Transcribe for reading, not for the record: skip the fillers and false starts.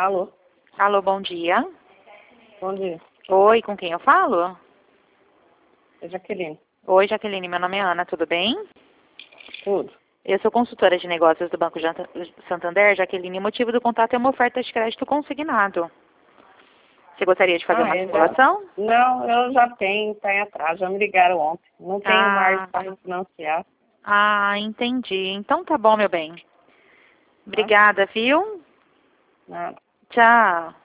Alô? Alô, bom dia. Bom dia. Oi, com quem eu falo? É Jaqueline. Oi, Jaqueline, meu nome é Ana, tudo bem? Tudo. Eu sou consultora de negócios do Banco Santander, Jaqueline, o motivo do contato é uma oferta de crédito consignado. Você gostaria de fazer uma simulação? Não, eu já tenho, tá em atraso. Já me ligaram ontem. Não tenho mais para refinanciar. Entendi. Então tá bom, meu bem. Tá? Obrigada, viu? Nada. Tchau.